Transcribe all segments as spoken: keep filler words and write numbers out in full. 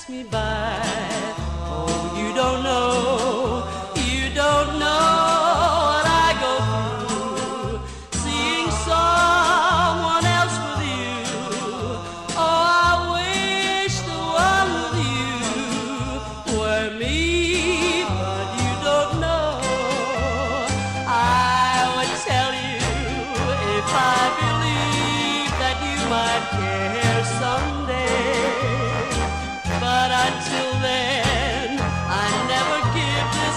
pass me by. Oh, you don't know, you don't know what I go through, seeing someone else with you. Oh, I wish the one with you were me, but you don't know. I would tell you if I believed that you might care someday. But until then, I never give this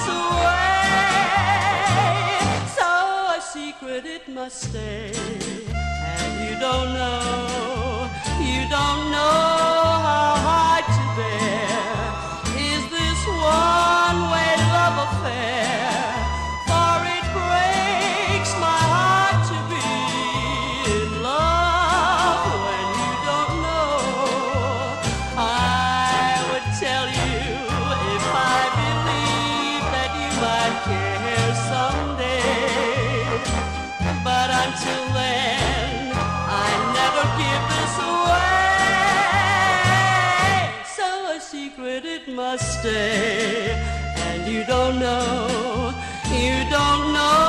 away. So a secret it must stay. And you don't know, you don't know how hard to bear is this one-way love affair. For it breaks my heart to be in love when you don't know. I would tell you if I believed that you might care someday. But until then, I never give this away. So a secret it must stay. And you don't know, you don't know